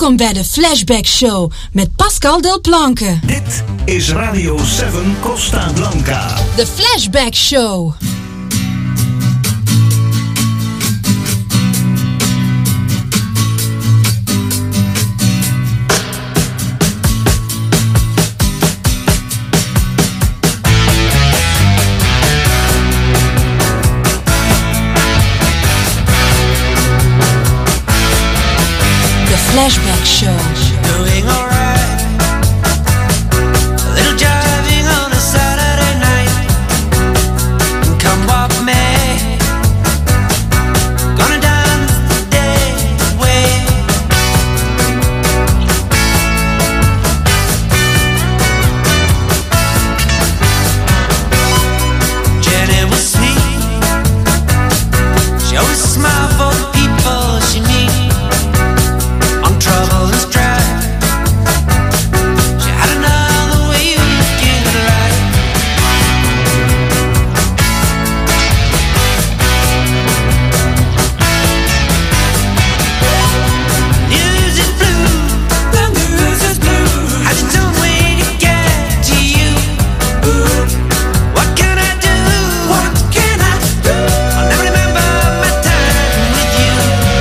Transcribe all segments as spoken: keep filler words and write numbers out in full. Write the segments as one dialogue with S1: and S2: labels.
S1: Welkom bij de Flashback Show met Pascal Del Planque.
S2: Dit is Radio zeven Costa Blanca.
S1: De Flashback Show. Flashback Show.
S3: Doing alright. A little driving on a Saturday night. Come walk me. Gonna dance the day away. Jenny was sweet. She always smiled for the people she meets. Trouble and strife. She had another way of looking at life. News is blue, the news is blue. I just don't wait to get to you. Ooh, what can I do? What can I do? I'll never remember my time with you.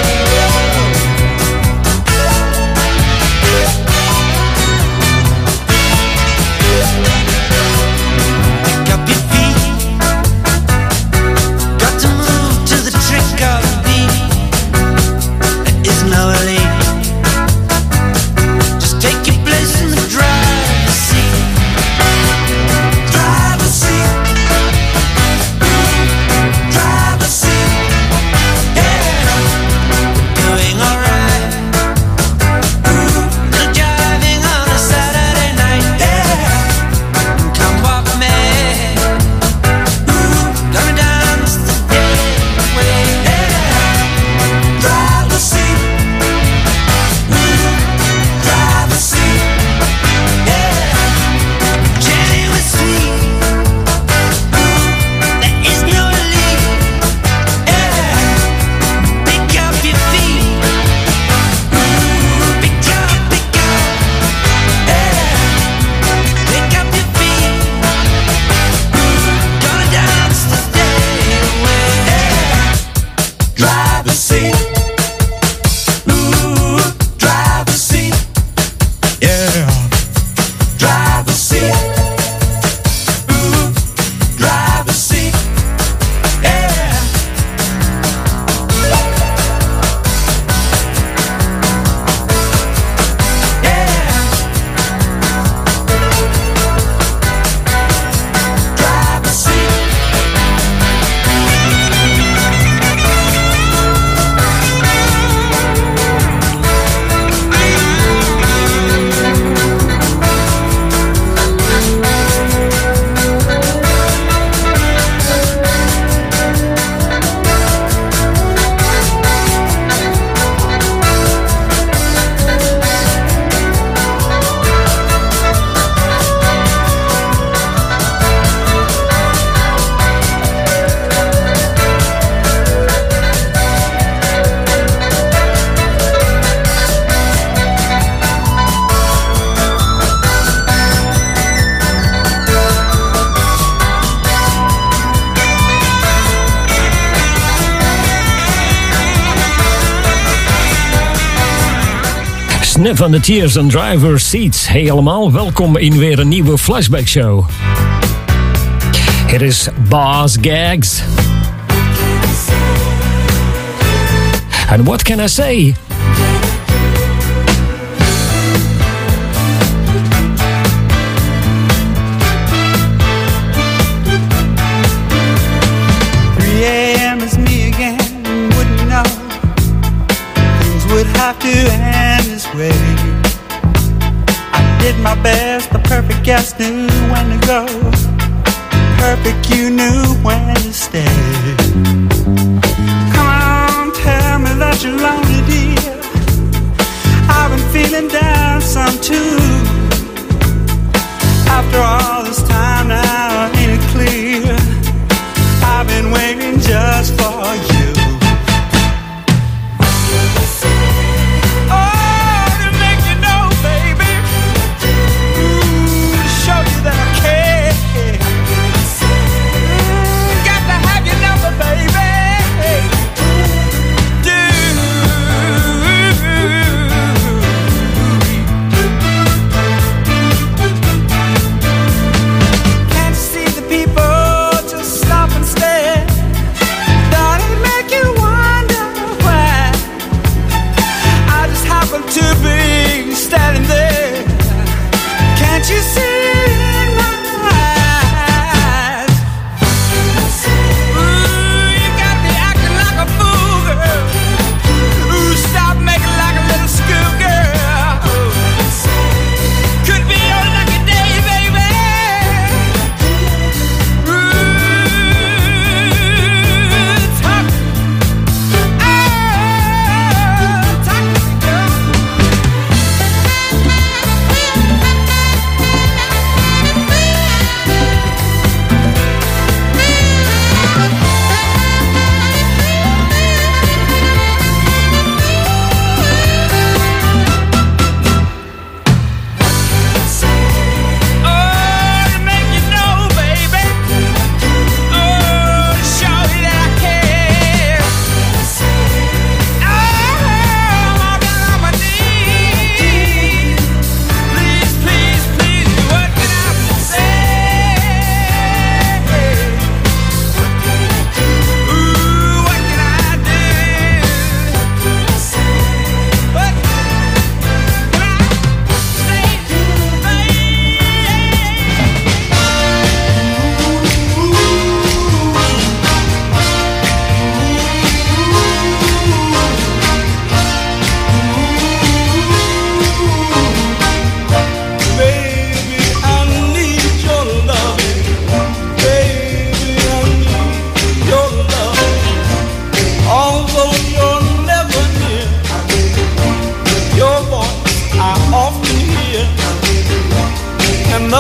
S4: Sniff on the Tears and Driver's Seats. Hey allemaal, welkom in weer een nieuwe Flashback Show. Hier is Boss Gags. And what can I say?
S5: three a.m. is me again, wouldn't know things would have to end this way. I did my best, the perfect guest knew when to go. Perfect, you knew when to stay. Come on, tell me that you're lonely, dear. I've been feeling down some too. After all this time now, ain't it clear? I've been waiting just for you. Oh, to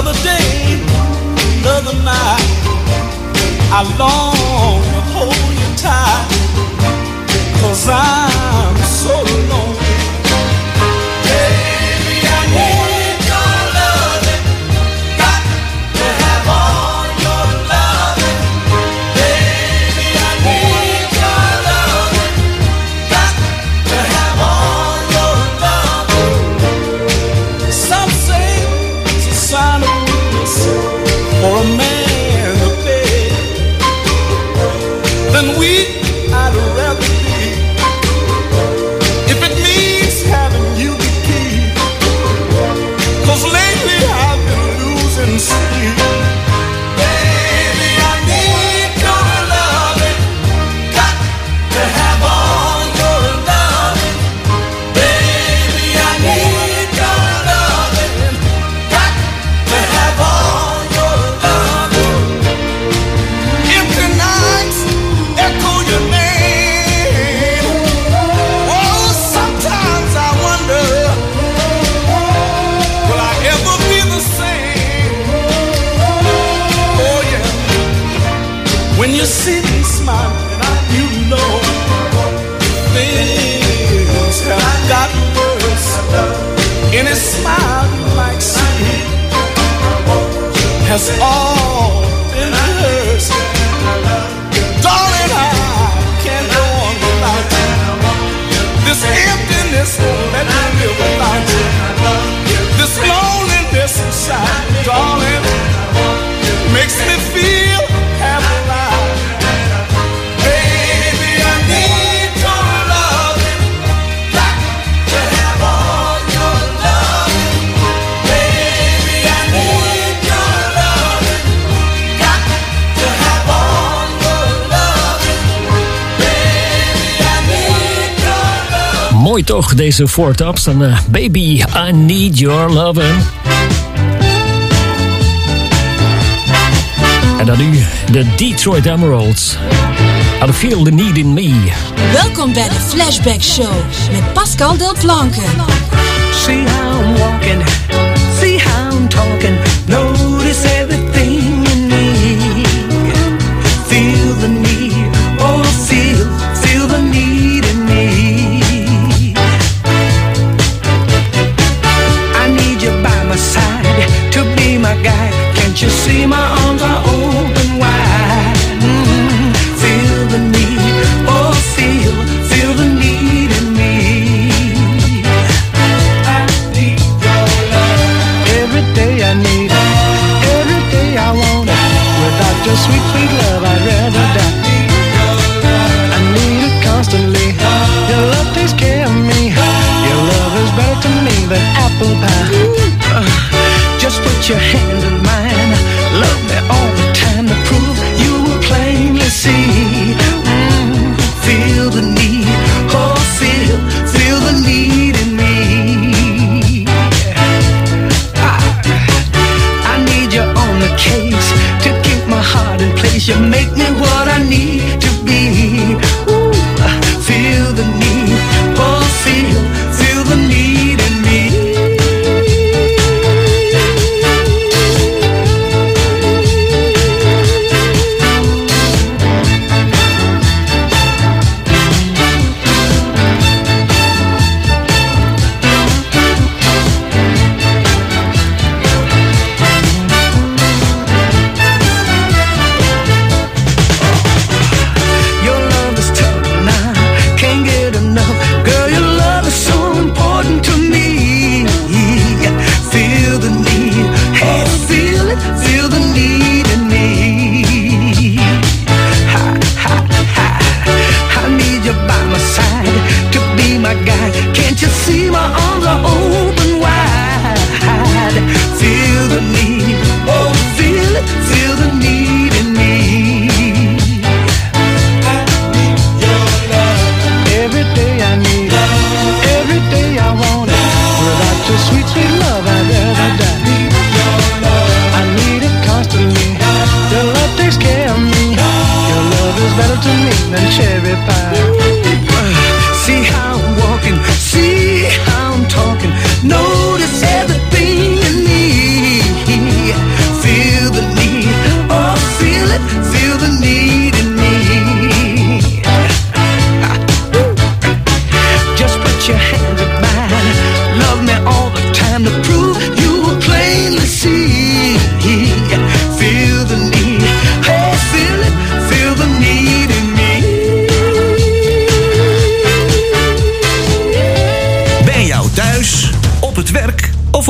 S5: Another day, another night, I long to hold you tight, 'cause I'm so lonely. Baby, I need your loving, got to have all your loving. Baby, I need your loving, got to have all your loving. Some say it's a sign of weakness for a man to beg. Then weak I'd rather be, if it means having you to keep. 'Cause lately I've been losing sleep. Baby, I need your loving, got to have all your loving. Baby, I need your loving, got to have all your loving. Empty nights echo your name. Oh, sometimes I wonder, will I ever be the same? Oh yeah, when you see me smiling, you know things have gotten worse. Any smile you might see has all been rehearsed. Darling, I can't go on without you. This emptiness won't let me live without you. This loneliness inside, darling, makes me feel half alive. Baby, I need your loving, got to have all your loving. Baby, I need your loving, got to have all your loving. Baby, I need your loving.
S4: Mooi toch, deze Four Tops. En uh, Baby, I Need Your Lovin'. En dan nu de Detroit Emeralds. I Feel the Need in Me.
S1: Welkom bij de Flashback Show met Pascal Delplanque.
S3: See how I'm walking, see how I'm talking, notice everything in me. Feel the need, oh feel, feel the need in me. I need you by my side to be my guide. Can't you see my arms are open wide? Mm, feel the need, oh feel, feel the need in me. I need your love. Every day I need it, every day I want it. Without your sweet, sweet love I'd rather die. I need it constantly, your love takes care of me. Your love is better to me than apple pie. Uh, just put your hand in mine, love me all the time to prove you will plainly see. Mm, feel the need, oh feel, feel the need in me. I, I need you on the case to keep my heart in place. You make me what I need to be. Ooh, feel the need, oh feel, feel the need in me. Your love is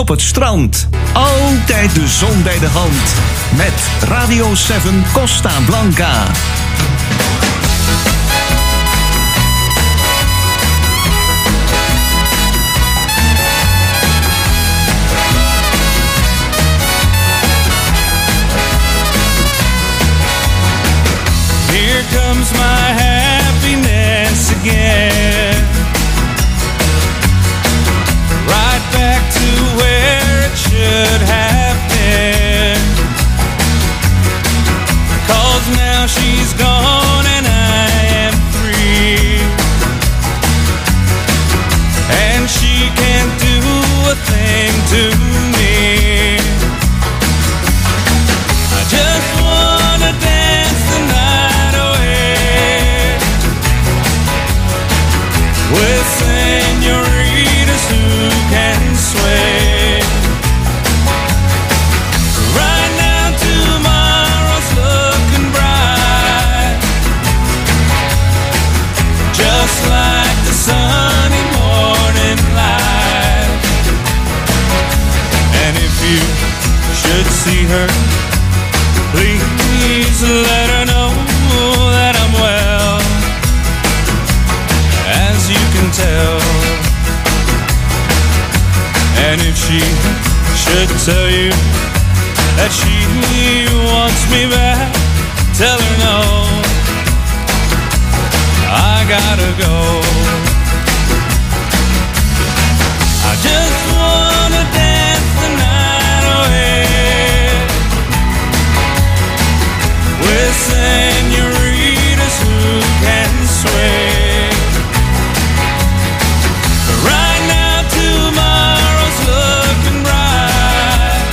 S2: het strand. Altijd de zon bij de hand. Met Radio zeven Costa Blanca.
S5: Here comes my happiness again. Right back to where it should have been. 'Cause now she's gone and I am free. And she can't do a thing to me. I just wanna dance the night away with senoritas who can sway. Right now tomorrow's looking bright, just like the sunny morning light. And if you should see her, please let her know that I'm well, as you can tell. And if she should tell you that she wants me back, tell her no, I gotta go. I just wanna dance the night away with senoritas who can sway. Right now tomorrow's looking bright,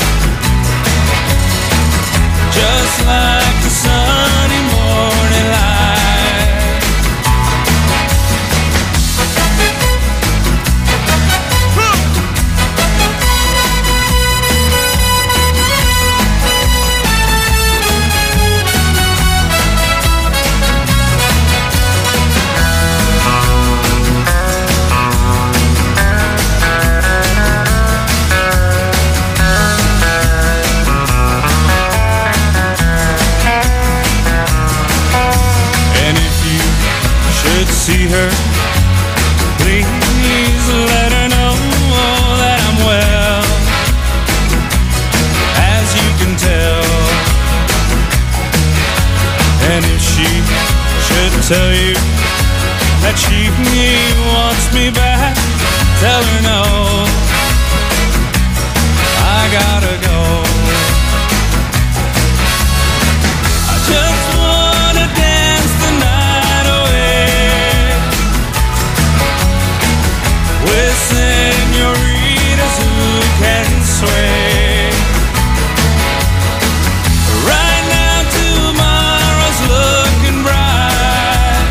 S5: just like the sunny morning light. And if you should see her, please let her know that I'm well, as you can tell. And if she should tell you that she wants me back, tell her no, I gotta go. I just wanna dance the night away with senoritas who can sway. Right now tomorrow's looking bright,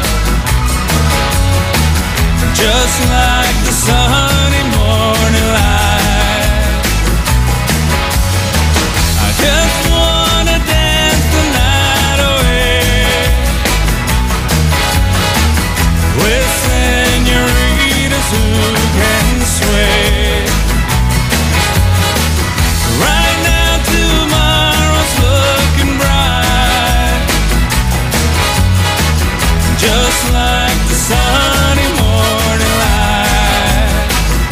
S5: just like the sunny morning light. I just wanna dance the night away with senoritas who can sway. Right now tomorrow's looking bright, just like the sunny morning light.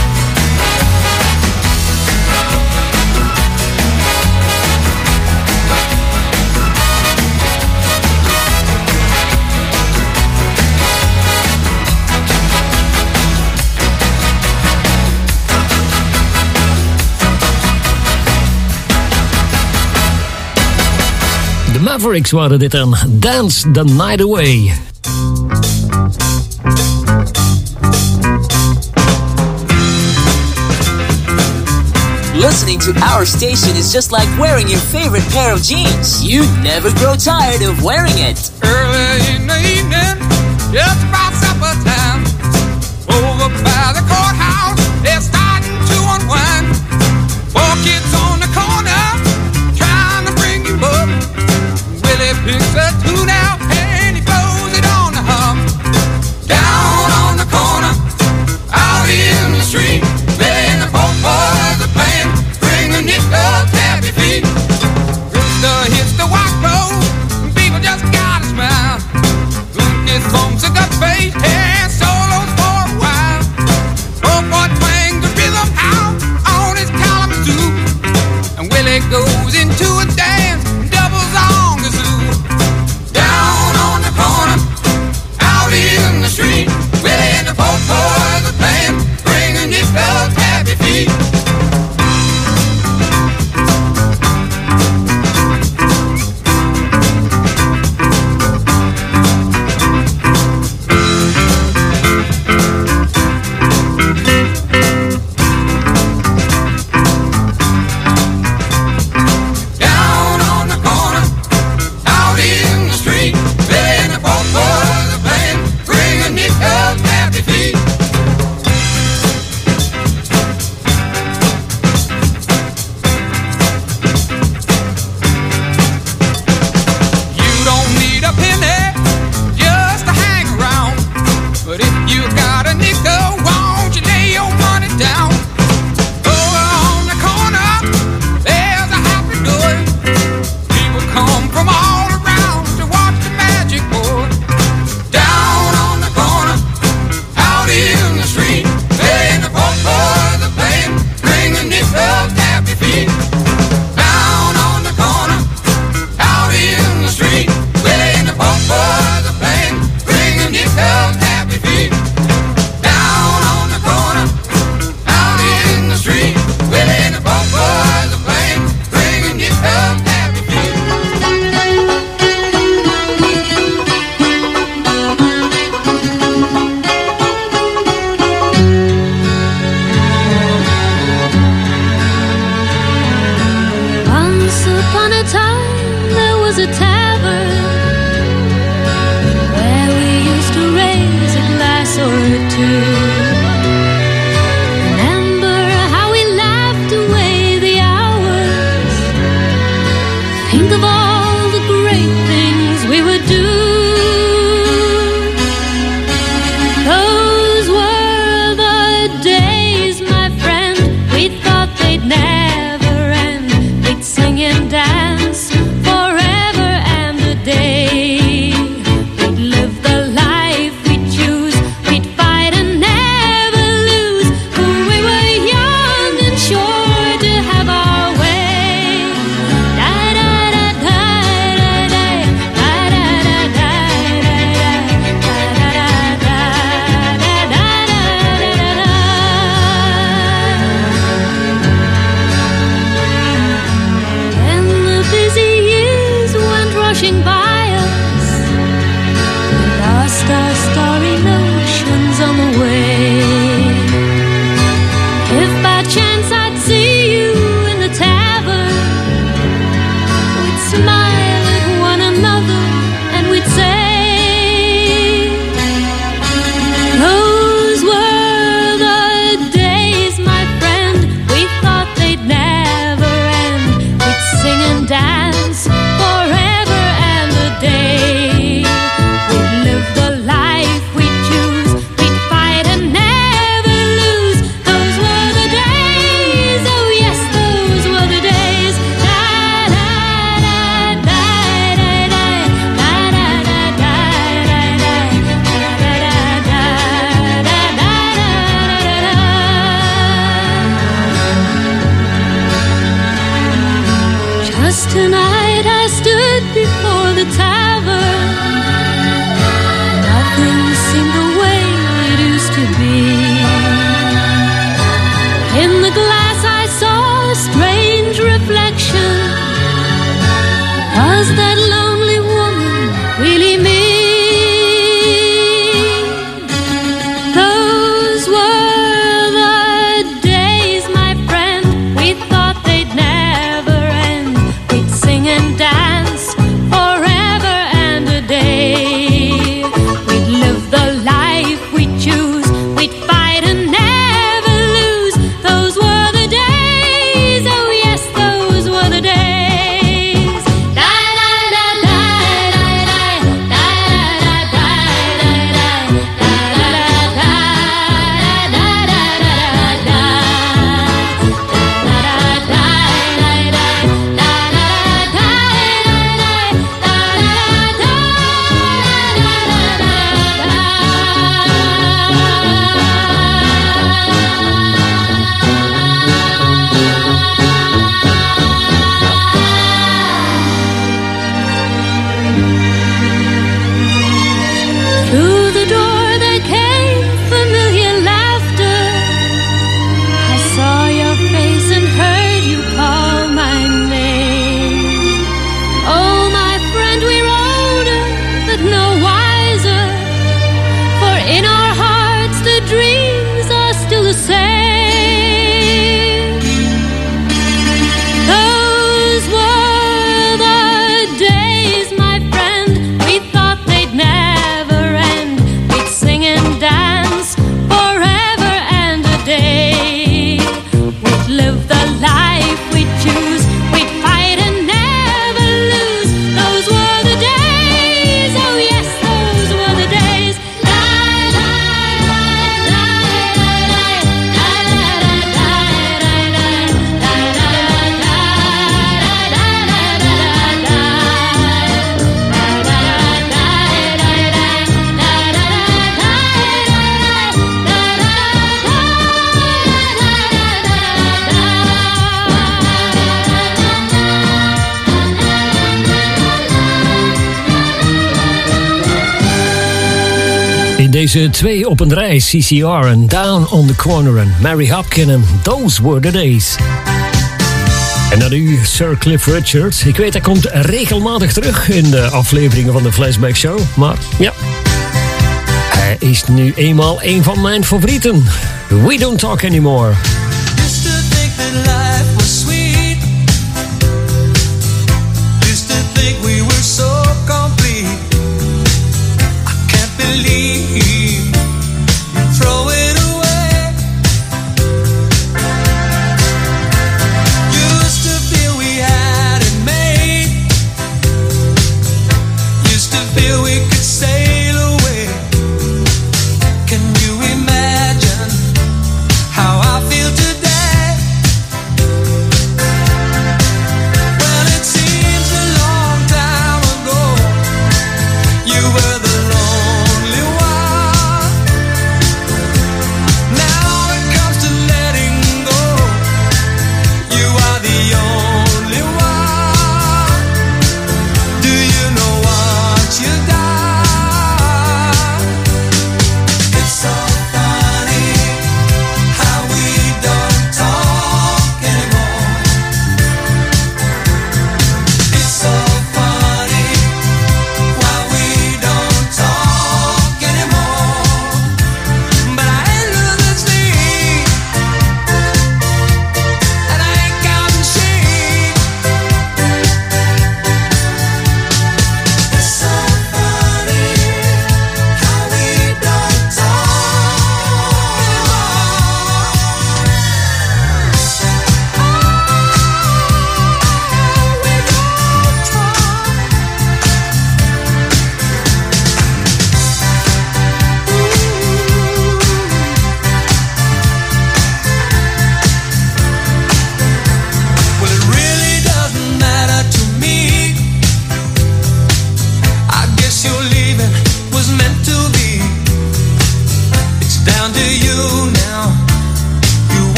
S4: De Mavericks waren dit aan Dance the Night Away.
S6: Listening to our station is just like wearing your favorite pair of jeans. You never grow tired of wearing it.
S7: Early in the evening, just about supper time, over by the courthouse, they're starting to unwind. Four kids on the corner, trying to bring you up. Willie picks a tune out and he blows it on the hum. Down on the corner, out in the street, playing the folk boys are playing.
S8: was a tavern where we used to raise a glass or two. Remember how we laughed away the hours. Think of all the great things we would do. Those were the days, my friend, we thought they'd never end. We'd sing and dance forever and a day. We'd live the life we'd choose. We'd fight and never lose. We were young and sure to have our way. Da da da da da da da da da da da da. When the busy years went rushing by us, we lost our starry notions on the way. If by chance I'd see you in the tavern, we'd smile at one another and we'd say, those were the days, my friend, we thought they'd never end. We'd sing and dance forever and a day. We'd live the life we'd choose. We'd fight and never lose. Those were the days, oh yes, those were the days. Da da da da da da da da da da Just tonight I stood before the tavern. Nothing seemed the way it used to be. In the glass I saw a strange reflection. Was that lonely woman really me? Those were the days, my friend, we thought they'd never end. We'd sing and dance forever and a day. We'd live the life we'd choose. We'd fight and never lose. Those were the days, oh yes, those were the days. Da da da da da da da da Through the door there came familiar laughter. I saw your face and heard you call my name. Oh, my friend, we're older, but no wiser. For in our hearts the dreams are still the same. Those were the days, my friend, we thought they'd never end. We'd sing and dance forever and a day. We'd live the life we'd choose. We'd fight and never lose. Those were the days, oh yes, those were the days. Da da da da da da
S4: In deze twee op een rij, C C R en Down on the Corner en Mary Hopkin en Those Were the Days. En dan nu Sir Cliff Richard. Ik weet, hij komt regelmatig terug in de afleveringen van de Flashback Show. Maar ja, hij is nu eenmaal een van mijn favorieten. We Don't Talk Anymore.
S3: Used to think that life was sweet. Used to think we were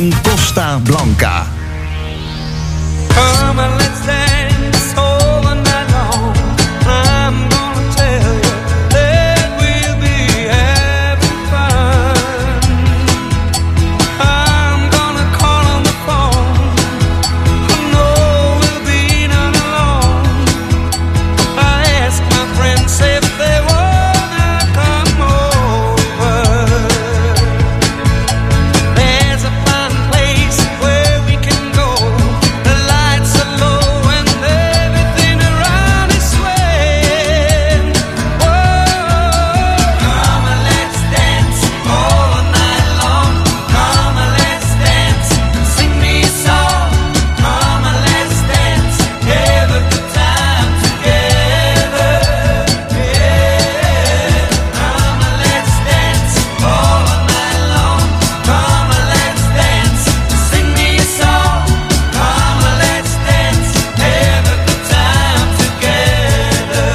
S2: zeven Costa Blanca.
S5: Come and let's dance all the night long. I'm gonna tell you that we'll be having fun. I'm gonna call on the phone. I know we'll be not alone. I ask my friends if they wanna come over. There's a fine place where we can go. The lights are low and everything around is swaying. Whoa, come and let's dance all night long. Come and let's dance, sing me a song. Come and let's dance, have a good time together. Yeah, come and let's dance all night long. Come and let's dance, sing me a song. Come and let's dance, have a good time together.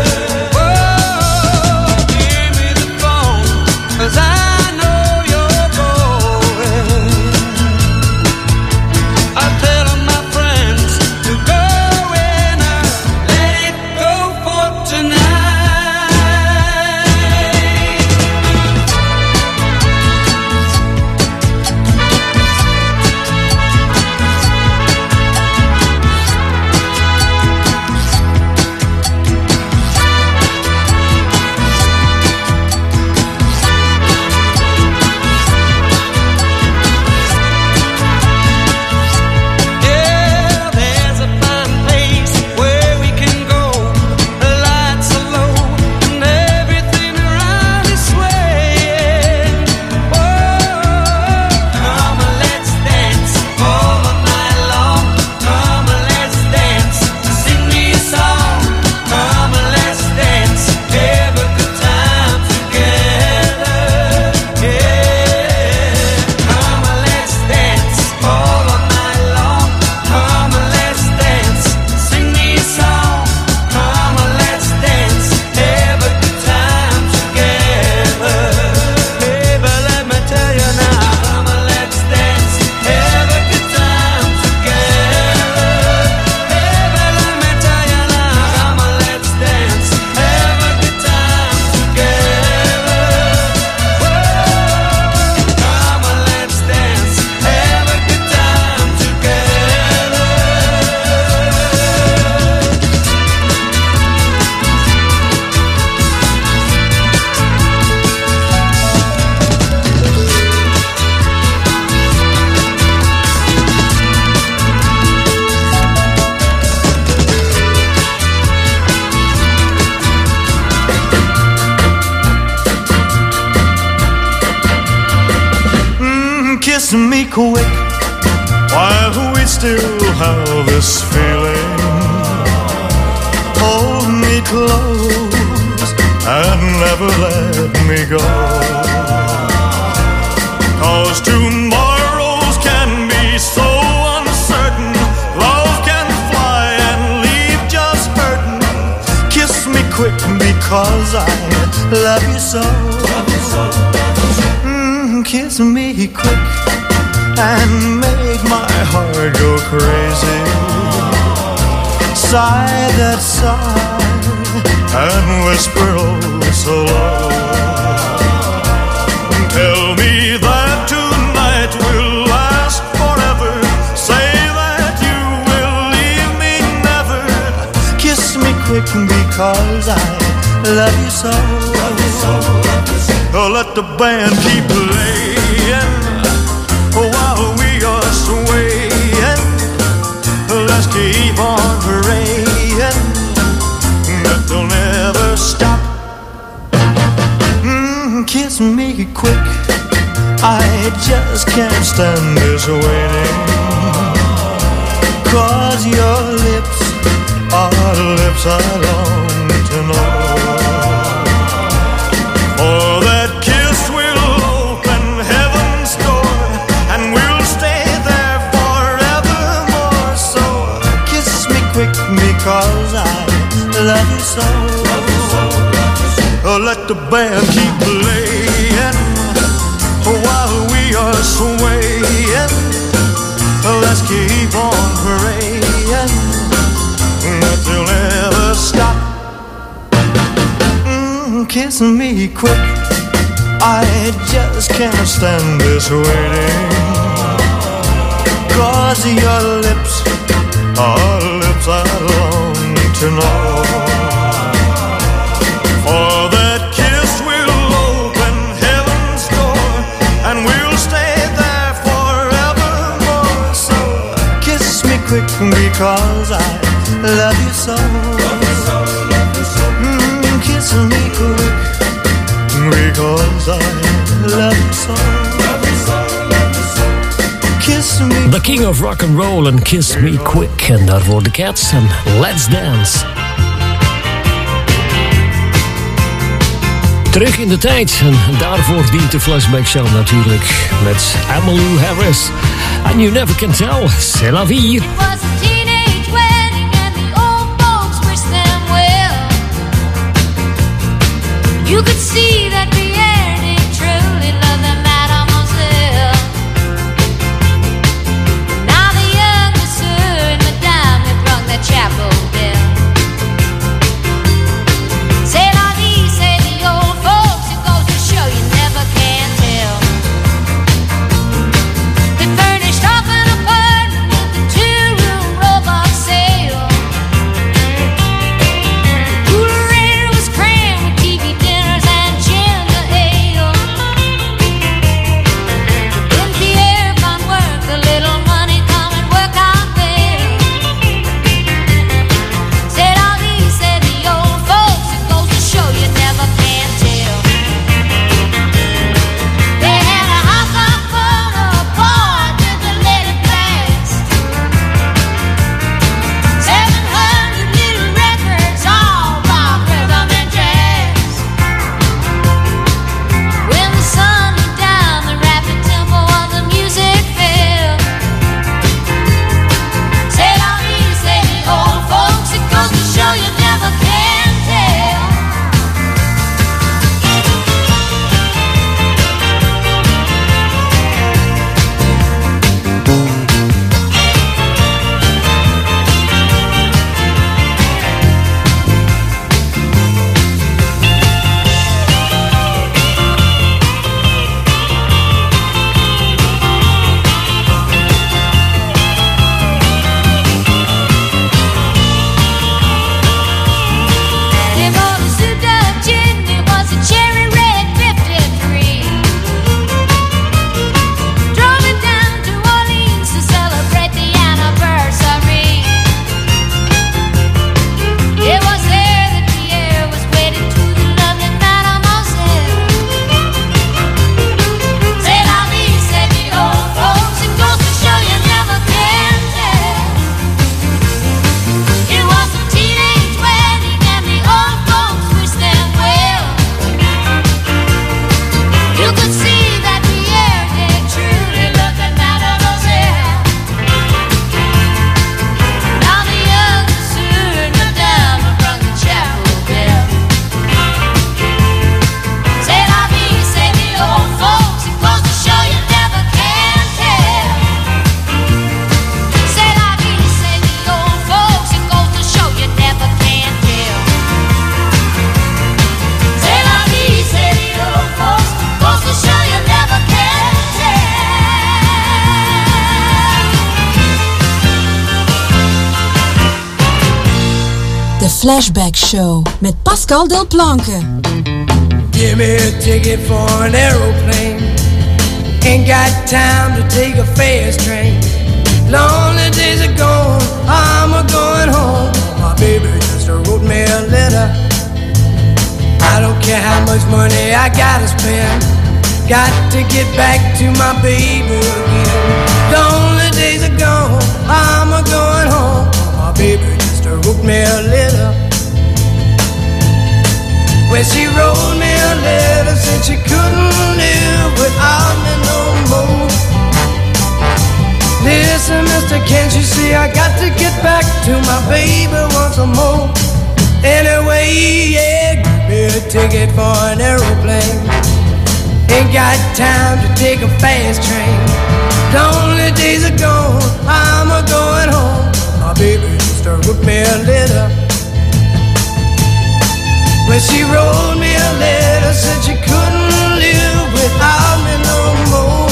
S5: Whoa, give me the phone, 'cause I know you're going. I tell all my friends to go and I let it go for tonight. Yeah, there's a fine place where we can go. The lights are low and everything around is swaying. Whoa, come and let's dance all night long. Come and let's dance, sing me a song. Come and let's dance, have a good time together. Yeah, come and let's dance all night long. Come and let's dance, sing me a song. Come and let's dance, have a good time together. Baby, let me tell you now. Come and let's dance, have a good time together. Baby, let me tell you now. Come and let's dance, have a good time together. Whoa, come and let's dance, have a good time together.
S9: Mm, kiss me quick while we still have this feeling. Hold me close and never let me go. 'Cause tomorrows can be so uncertain. Love can fly and leave just hurting. Kiss me quick because I love you so. Mm, kiss me quick and make my heart go crazy. Sigh that sigh and whisper oh so low. Tell me that tonight will last forever. Say that you will leave me never. Kiss me quick because I love you so. Oh, let the band keep playing while we are swaying. Let's keep on praying that they'll never stop. Mm, kiss me quick, I just can't stand this waiting. 'Cause your lips are the lips I long to know. For that kiss will open heaven's door, and we'll stay there forevermore. So kiss me quick because I love you so. Oh, let the band keep playing while we are swaying. just keep on praying that you'll never stop. Mm, kiss me quick, I just can't stand this waiting. 'Cause your lips are lips I long to know. For that kiss will open heaven's door, and we'll stay there forevermore. So kiss me quick because I love you so. Mm, kiss me quick because I love you so. Kiss me.
S4: The King of Rock and Roll en Kiss Me Quick. En daarvoor de Cats en Let's Dance. Terug in de tijd en daarvoor dient de Flashback Show natuurlijk. Met Emmylou Harris. And You Never Can Tell, C'est la vie.
S8: You could see that Pierre did truly love the mademoiselle. Now the young sir and madame have rung the chapel bell. C'est la vie, say the old folks, it goes to show you never can tell. They furnished off an apartment with a two-room robot sale. The cooler was crammed with T V dinners and ginger ale. When Pierre found work, a little money come and work out there. C'est la vie, said the old folks, it goes to show you never can tell. They had a hot dog full of bar with the lady blast. Seven hundred little records, all rock, rhythm, and jazz. When the sun went down, the rapid tempo of the music fell. C'est la vie, say the old folks, it goes to show you never can tell. They bought a souped-up gin, it was a cherry red fifty-three. Drove it down to Orleans to celebrate the anniversary. It was there that Pierre was wedded to the lovely mademoiselle. C'est la vie, said the old folks, it goes to show you never can tell. It was a teenage wedding and the old folks wished them well. You could see that Pierre did truly love the mademoiselle. Now the young sir and madame have rung the chapel bell. C'est la vie, say the old folks, it goes to show you never can tell. C'est la vie, say the old folks, it goes to show you never can tell. C'est la vie, say the old folks, goes to show you never can tell.
S1: De Flashback Show met Pascal Delplanque.
S10: Give me a ticket for an aeroplane. Ain't got time to take a fast train. Lonely days are gone, I'm a going home. My baby just wrote me a letter. I don't care how much money I gotta spend. Got to get back to my baby again. Lonely days are gone, I'm a going home. My baby just wrote me a letter. Well, she wrote me a letter, said she couldn't live without me no more. Listen, mister, can't you see I got to get back to my baby once more? Anyway, yeah, give me a ticket for an aeroplane. Ain't got time to take a fast train. Lonely days are gone, I'm a going home. My baby used to wrote me a letter. When she wrote me a letter, said she couldn't live without me no more.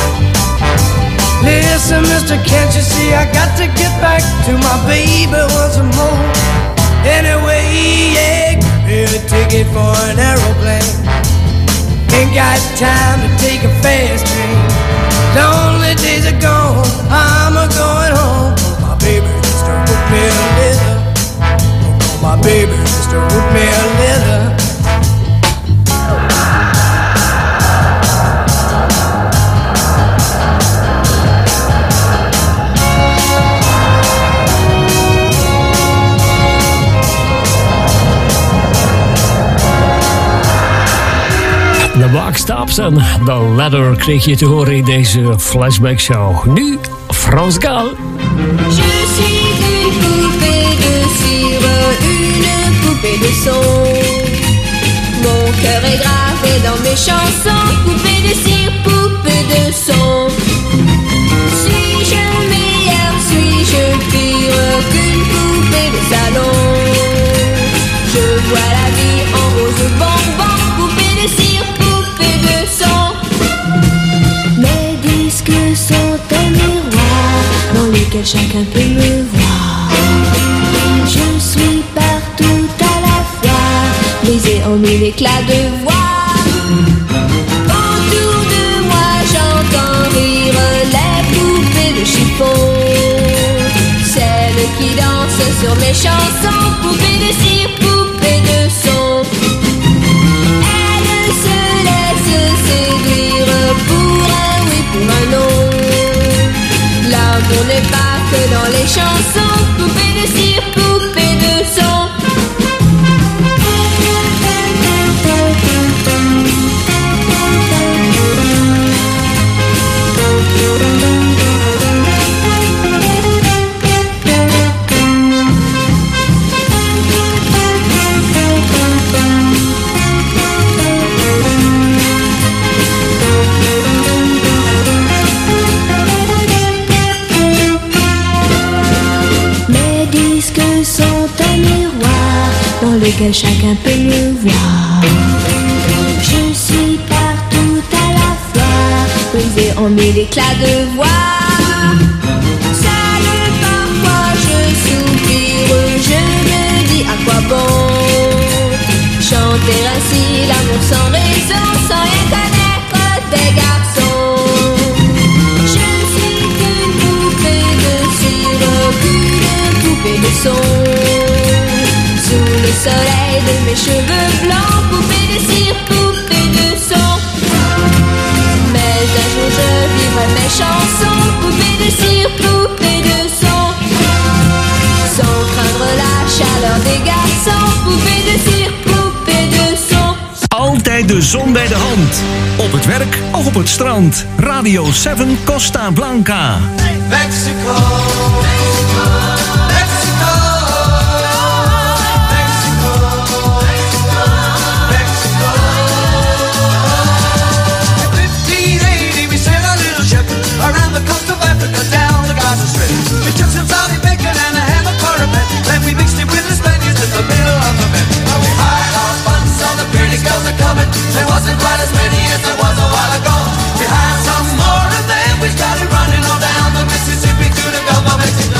S10: Listen, mister, can't you see I got to get back to my baby once more? Anyway, yeah, give me a ticket for an aeroplane. Ain't got time to take a fast train. Lonely days are gone, I'm a going home. My baby just wrote me a letter. Oh, my baby just wrote me a letter.
S4: De Buck Stops en The Letter kreeg je te horen in deze Flashback Show. Nu Frans Gal.
S11: Je suis une poupée de cire, une poupée de son. Mon cœur est gravé dans mes chansons. Poupée de cire, poupée de son. Suis-je meilleure, suis-je pire qu'une poupée de salon? Je vois la vie en rose bonbon. Poupée de cire, poupée de son. Mes disques sont un miroir dans lequel chacun peut me voir. Je suis partout à la fois, brisée en mille éclats de voix. Autour de moi j'entends rire les poupées de chiffon, celles qui dansent sur mes chansons. Poupées de cire, poupées de son. Elles se laissent séduire pour un oui, pour un non. L'amour n'est pas que dans les chansons. Poupée de cire, poupée de son. Que chacun peut me voir. Je suis partout à la fois, brisée en mille éclats de voix. Seule parfois je soupire, je me dis à quoi bon chanter ainsi l'amour sans raison, sans rien connaître des garçons. Je suis qu'une poupée de cire, qu'une poupée de son. Sous le soleil de mes cheveux blancs, poupée de cire, poupée de son. Mais un jour je vivrai mes chansons, poupée de cire, poupée de son. Sans craindre la chaleur des garçons, poupée de cire, poupée de son.
S2: Altijd de zon bij de hand. Op het werk of op het strand. Radio zeven Costa Blanca.
S3: Mexico, Mexico, Mexico. Around the coast of Africa, down the Gaza Strip. We took some Saudi bacon and a ham of cornbread. Then we mixed it with the Spaniards in the middle of the bed. Now we hired our fun, so the pretty girls are coming. There wasn't quite as many as there was a while ago. We hired some more of them. We started running on down the Mississippi to the Gulf of Mexico.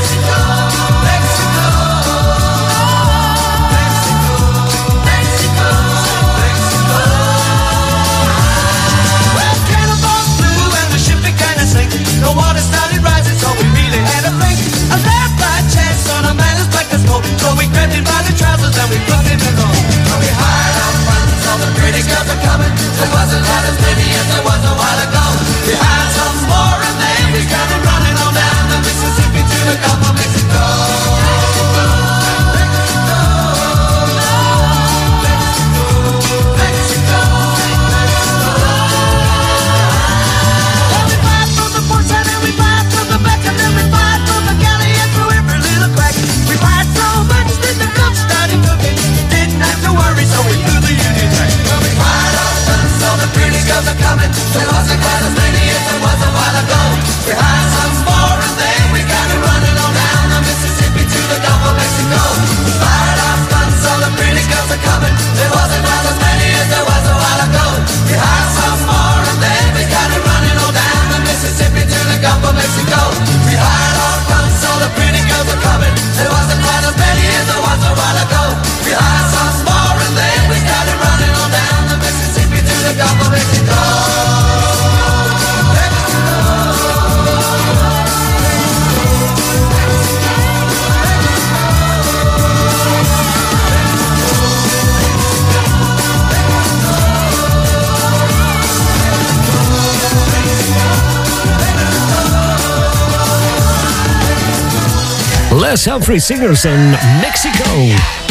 S4: Les Humphrey Singers en Mexico.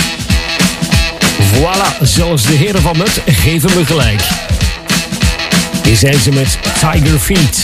S4: Voilà, zelfs de heren van Mut geven me gelijk. Hier zijn ze met Tiger Feet.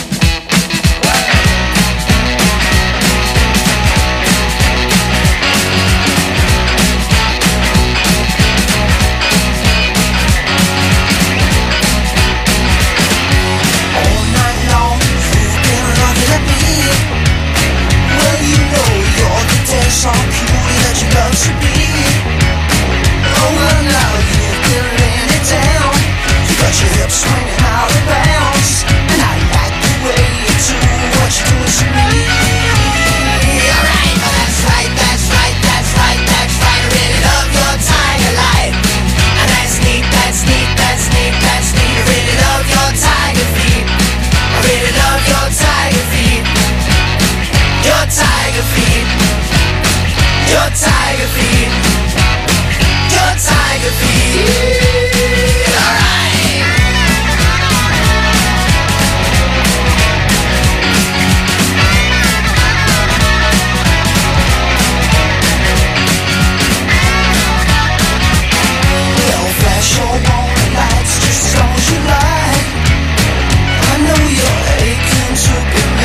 S12: Swinging out of bounds, and I like the way you do what you do to me. Alright, that's right, that's right, that's right, that's right. I really love your tiger light, and that's neat, that's neat, that's neat, that's neat. I really love your tiger feet. I really love your tiger feet. Your tiger feet. Your tiger feet. Your tiger feet.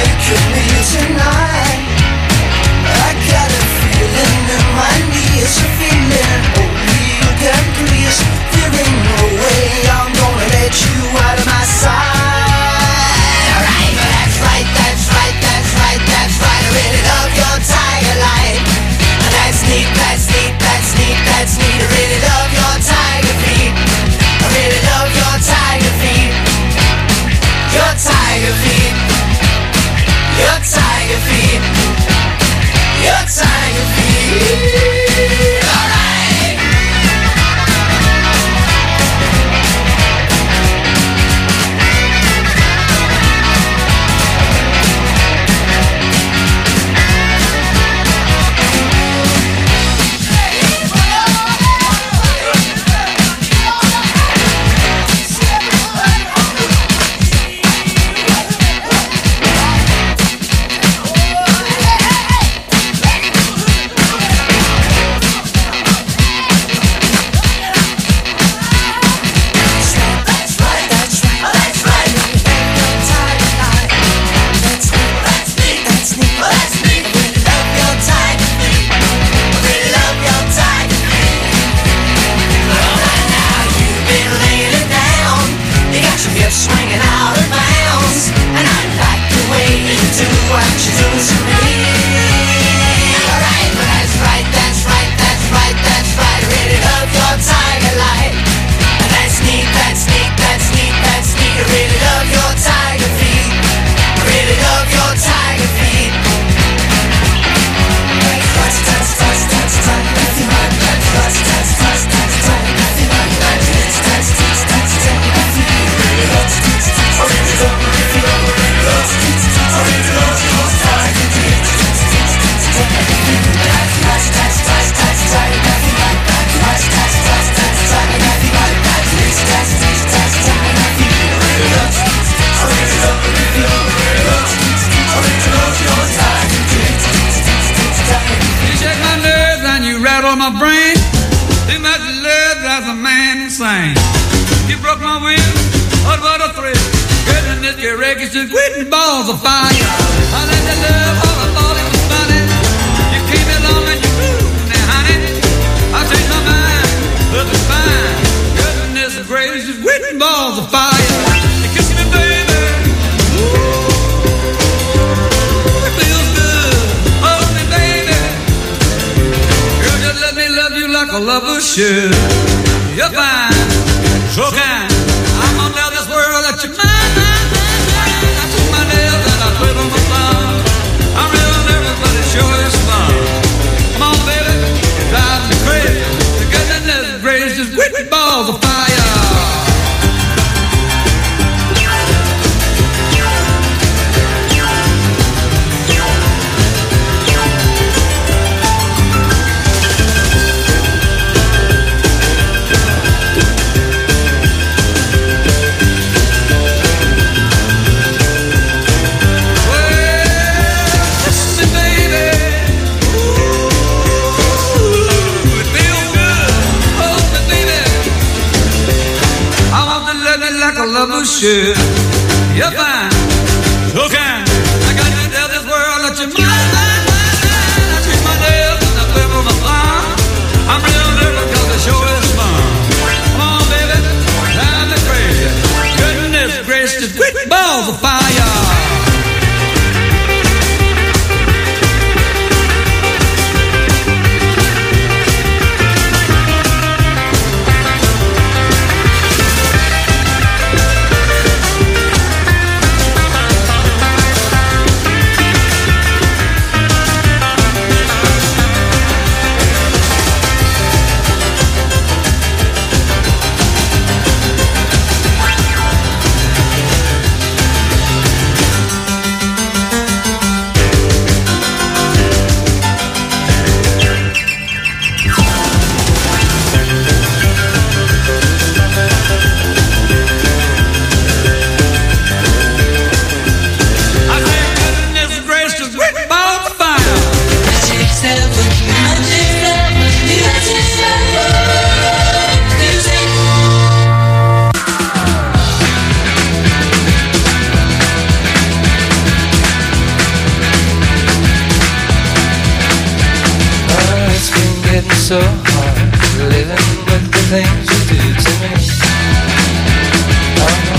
S12: Tonight, I got a feeling in my knees.
S7: destroy my brain. Too much love drives a man insane. You broke my will, what what a thrill. Goodness, your records just quitting balls of fire. I let you love all I thought it was funny. You came along and you moved me, honey. I changed my mind, look it's fine. Goodness gracious, quitting balls of fire. You kiss me, baby. Ooh, it feels good. Hold me, baby. Girl, just let me love you like a lover should. You're fine, so kind. I'm gonna tell this world that you're mine. I took my nails and I put on my thumb. I'm real nervous, but it sure is fun. Come on, baby, it drives me crazy. The goodness gracious, with balls of fire. Lover should. You're fine, so kind. I got to tell this world that you're mine, mine, mine, mine. I treat my nails and I flip on my thumb. I'm real nervous cause the show is fun. Come on, baby, drive me crazy. Goodness gracious, quick balls of fire.
S13: So hard living with the things you do to me. Oh no,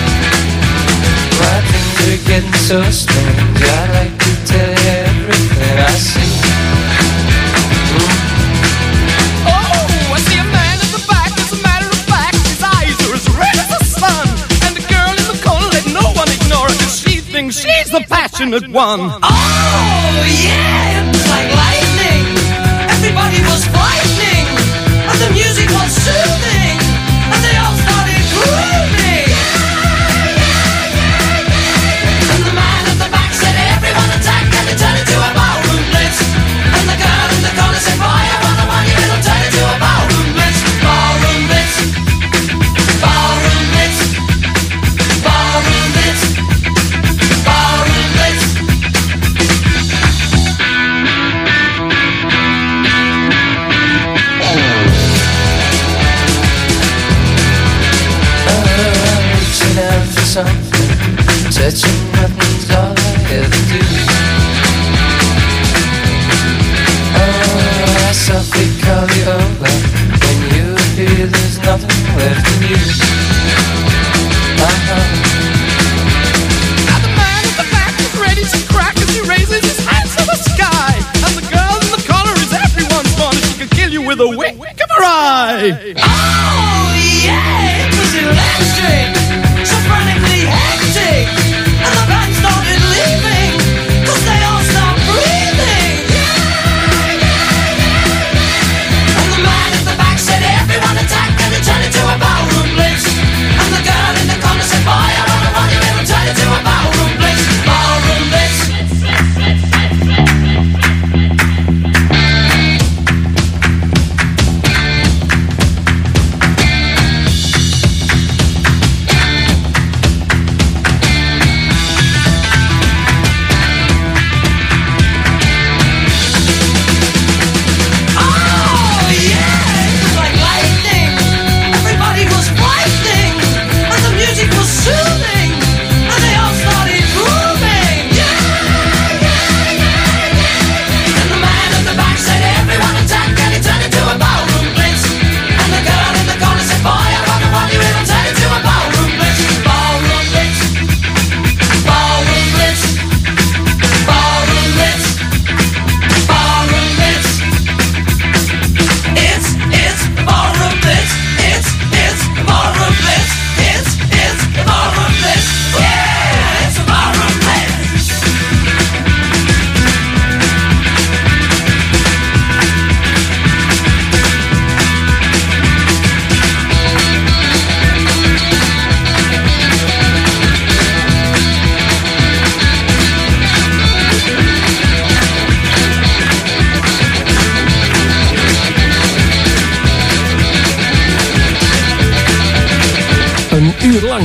S13: my things are getting so strange. I'd like to tell you everything I see. Mm.
S14: Oh, I see a man in the back. As a matter of fact, his eyes are as red as the sun. And the girl in the corner, let no one ignore her, 'cause she thinks she's the passionate one.
S10: Oh yeah, it was like lightning. Everybody was frightening, and the music was soothing, and they all started grooving. And the man at the back said, everyone attack, and it turned into a ballroom blitz. And the girl in the corner said, boy, I wanna want you, it'll turn into a ballroom blitz. Ballroom blitz, ballroom blitz, ballroom blitz, ballroom blitz.
S13: Something, touching nothing's all I ever do. Oh, I softly call you over. When you appear, there's nothing left of you. Uh-huh.
S14: Now the man at the back is ready to crack as he raises his hands to the sky. And the girl in the corner is everyone's fun. She could kill you with a wink of her eye.
S10: Oh yeah, it was electric. So frantically hectic, and the band started leaving, 'cause they all stopped breathing. And the man at the back said, everyone attack, and it turned into a ballroom blitz. And the girl in the corner said, boy, I don't know what you will turn into a ballroom blitz. Ballroom blitz.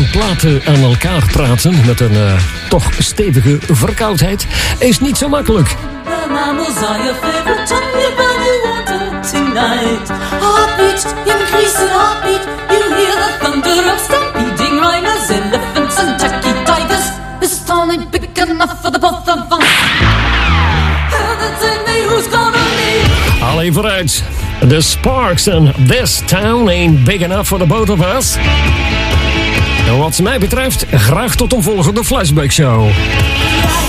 S4: van platen aan elkaar praten met een uh, toch stevige verkoudheid is niet zo makkelijk.
S15: The mammals are your favorite. Tell me about your water tonight. Heartbeat, increasing heartbeat. You hear the thunder of stampeding rhinos, elephants and tacky tigers. This town ain't big enough for the both of us. Tell me who's gonna leave.
S4: Allee vooruit. The Sparks and This Town Ain't Big Enough for the Both of Us. En wat mij betreft, graag tot een volgende Flashback Show.